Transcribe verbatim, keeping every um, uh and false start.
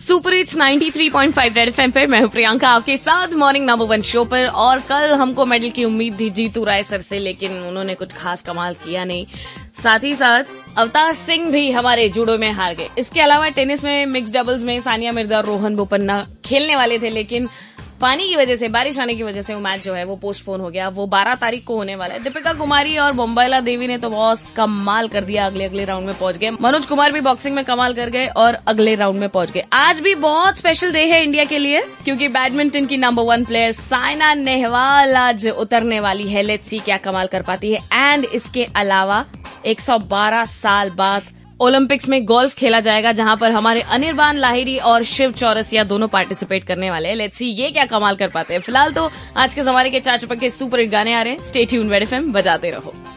Super hits ninety three point five Red FM पे मैं हूं प्रियंका आपके साथ मॉर्निंग नंबर वन शो पर। और कल हमको मेडल की उम्मीद थी जीतू राय सर से, लेकिन उन्होंने कुछ खास कमाल किया नहीं। साथ ही साथ अवतार सिंह भी हमारे जूडो में हार गए। इसके अलावा टेनिस में मिक्स डबल्स में सानिया मिर्जा और रोहन बोपन्ना खेलने वाले थे, लेकिन पानी की वजह से, बारिश आने की वजह से वो मैच जो है वो पोस्टपोन हो गया। वो बारह तारीख को होने वाला है। दीपिका कुमारी और मुंबईला देवी ने तो बहुत कमाल कर दिया, अगले अगले राउंड में पहुंच गए। मनोज कुमार भी बॉक्सिंग में कमाल कर गए और अगले राउंड में पहुंच गए। आज भी बहुत स्पेशल डे है इंडिया के लिए, क्योंकि बैडमिंटन की number one player Saina Nehwal आज उतरने वाली है। लेट्स सी क्या कमाल कर पाती है। एंड इसके अलावा एक सौ बारह साल बाद ओलंपिक्स में गोल्फ खेला जाएगा, जहां पर हमारे अनिर्बान लाहिरी और शिव चौरसिया दोनों पार्टिसिपेट करने वाले हैं। लेट्स सी ये क्या कमाल कर पाते हैं। फिलहाल तो आज के जमाने के चार चपक के सुपर हिट गाने आ रहे हैं। स्टे ट्यून्ड रेड एफएम बजाते रहो।